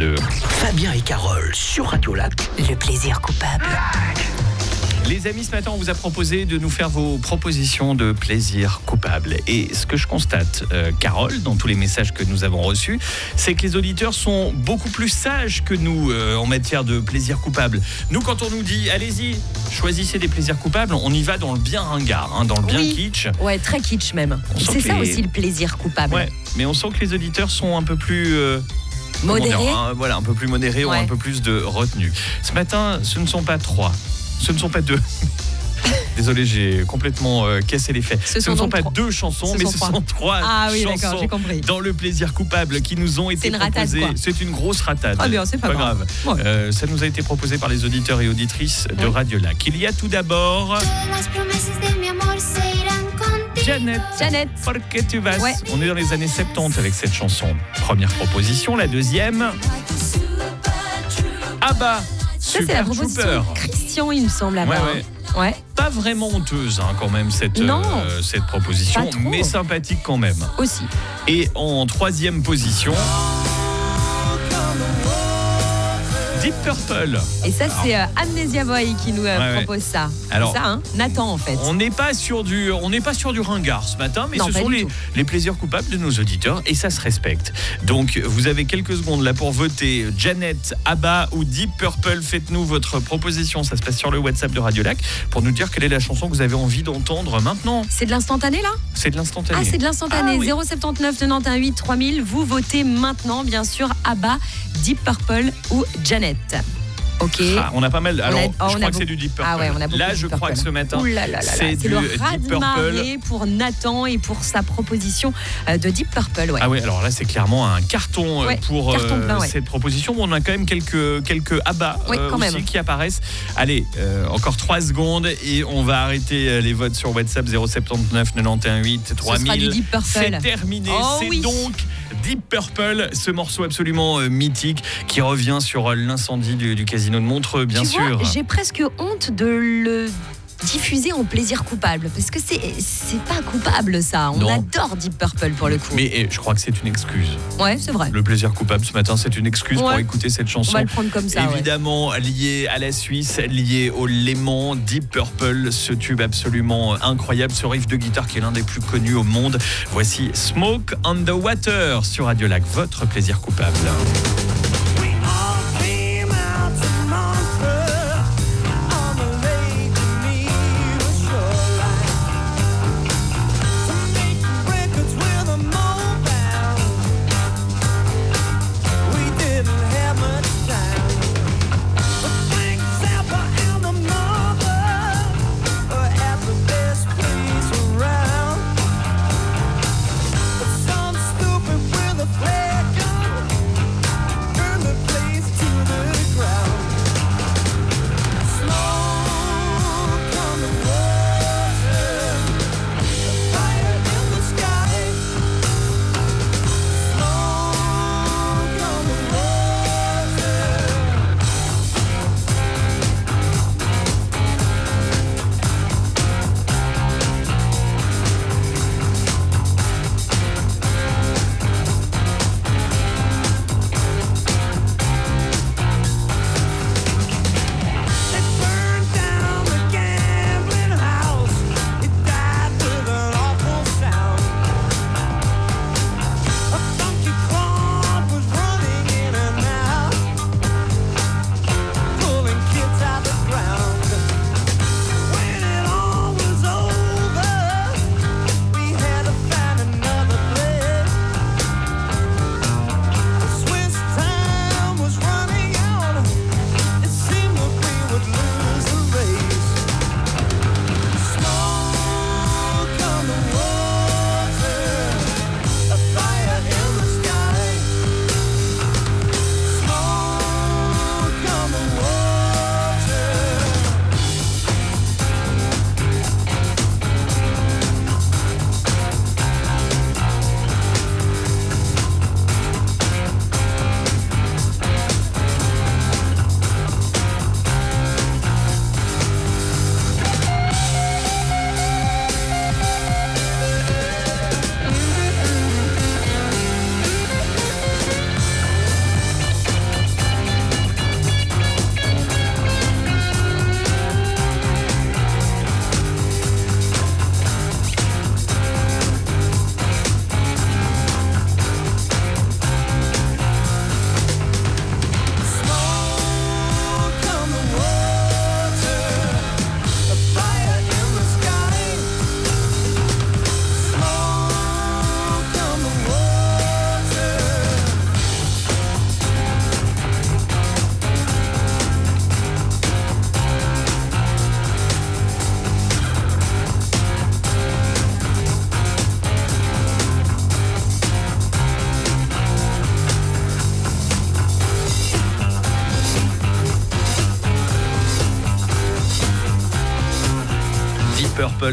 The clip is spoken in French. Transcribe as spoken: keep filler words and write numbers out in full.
deux. Fabien et Carole sur Radio Lac. Le plaisir coupable. Les amis, ce matin, on vous a proposé de nous faire vos propositions de plaisir coupable. Et ce que je constate, euh, Carole, dans tous les messages que nous avons reçus, c'est que les auditeurs sont beaucoup plus sages que nous euh, en matière de plaisir coupable. Nous, quand on nous dit, allez-y, choisissez des plaisirs coupables, on y va dans le bien ringard, hein, dans le bien Oui. kitsch. Ouais, très kitsch même. On sent C'est que ça les- aussi le plaisir coupable. Ouais, mais on sent que les auditeurs sont un peu plus... euh, comment Modéré. dire, hein, voilà, un peu plus modérés, ont Ouais. un peu plus de retenue. Ce matin, ce ne sont pas trois, ce ne sont pas deux. Désolé, j'ai complètement euh, cassé les faits. Ce Ce, sont ne sont donc pas trois. deux chansons, Ce mais sont ce trois. sont trois Ah oui, d'accord, chansons j'ai compris. dans le plaisir coupable qui nous ont été C'est une ratade, proposées. quoi. C'est une grosse ratade. Ah bien, c'est pas grave. grave. Ouais. Euh, ça nous a été proposé par les auditeurs et auditrices de Oui. Radio Lac. Il y a tout d'abord Las promesas de mi amor se irán contigo. Janet. Janet. Porque tu vas. Ouais. On est dans les années soixante-dix avec cette chanson. Première proposition. La deuxième, Abba. Ça, c'est la Super proposition Trooper. de Christian, il me semble, là-bas. Ouais, ouais. hein. Ouais, Pas vraiment honteuse hein, quand même cette, Non. euh, cette proposition, Pas trop. mais sympathique quand même. aussi. Et en troisième position, Deep Purple. Et ça, c'est euh, Amnesia Boy qui nous euh, Ouais, ouais. propose ça. Alors, C'est ça, hein Nathan, en fait. On n'est pas sur du, on n'est pas sur du ringard ce matin, mais Non, ce pas sont du les, tout. les plaisirs coupables de nos auditeurs et ça se respecte. Donc vous avez quelques secondes là pour voter Janet, Abba ou Deep Purple. Faites-nous votre proposition. Ça se passe sur le WhatsApp de Radio Lac pour nous dire quelle est la chanson que vous avez envie d'entendre maintenant. C'est de l'instantané, là C'est de l'instantané. Ah, c'est de l'instantané. Ah oui. zéro sept neuf quatre huit trois mille. Vous votez maintenant, bien sûr, Abba, Deep Purple ou Janet. Ok. Ah, on a pas mal. Alors, a- oh, je on crois a que c'est beaucoup. du Deep Purple. Ah ouais, on a beaucoup Là, de je Deep crois que Purple. ce matin, Ouh là là là là, c'est c'est du le Deep Purple. raz-de-marée pour Nathan et pour sa proposition euh, de Deep Purple. Ouais. Ah ouais, alors là c'est clairement un carton euh, Ouais, pour carton euh, plein, ouais. cette proposition. Bon, on a quand même quelques quelques abats Ouais, quand aussi même. qui apparaissent. Allez, euh, encore trois secondes et on va arrêter euh, les votes sur WhatsApp zéro sept neuf quatre huit trois Ce sera mille. du Deep Purple. C'est terminé. Oh c'est oui. donc Deep Purple, ce morceau absolument euh, mythique qui revient sur euh, l'incendie du, du casino de Montreux, bien tu sûr. vois, j'ai presque honte de le diffuser en plaisir coupable parce que c'est c'est pas coupable ça. On Non. adore Deep Purple pour le coup. Mais eh, je crois que c'est une excuse. Ouais, c'est vrai. Le plaisir coupable ce matin, c'est une excuse pour Ouais. écouter cette On chanson. va le prendre comme ça. ouais. Évidemment, lié à la Suisse, lié au Léman, Deep Purple, ce tube absolument incroyable, ce riff de guitare qui est l'un des plus connus au monde. Voici Smoke on the Water sur Radio Lac, votre plaisir coupable.